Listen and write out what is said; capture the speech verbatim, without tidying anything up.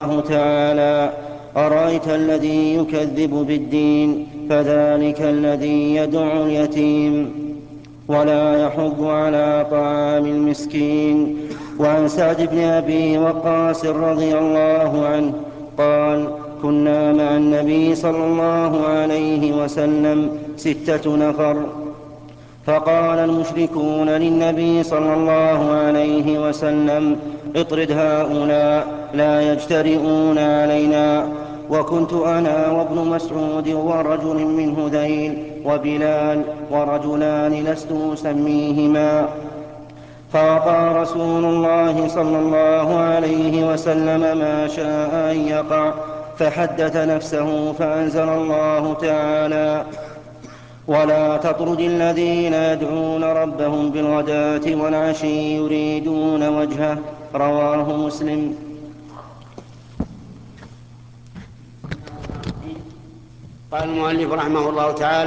الله تعالى: أرأيت الذي يكذب بالدين فذلك الذي يدع اليتيم ولا يحض على طعام المسكين. وعن سعد بن أبي وقاص رضي الله عنه قال: كنا مع النبي صلى الله عليه وسلم ستة نفر، فقال المشركون للنبي صلى الله عليه وسلم: اطرد هؤلاء لا يجترئون علينا. وكنت أنا وابن مسعود ورجل من هذيل وبلال ورجلان لست أسميهما. فوقع رسول الله صلى الله عليه وسلم ما شاء أن يقع، فحدث نفسه فأنزل الله تعالى: ولا تطرد الذين يدعون ربهم بالغداة والعشي يريدون وجهه. رواه مسلم. قال المؤلف رحمه الله تعالى: